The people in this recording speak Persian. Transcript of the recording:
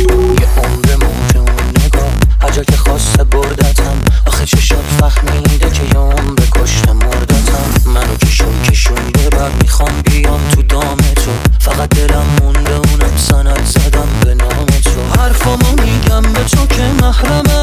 یه عمر موج اون نگاه هر جا که خواسته بردتم. آخه چه شد فهمیده که یه عمر کشته مردتم. منو کشون ببر میخوام بیام تو دام تو. فقط دلم مونده اونم سند زدم به نام تو. حرفامو میگم به تو که محرم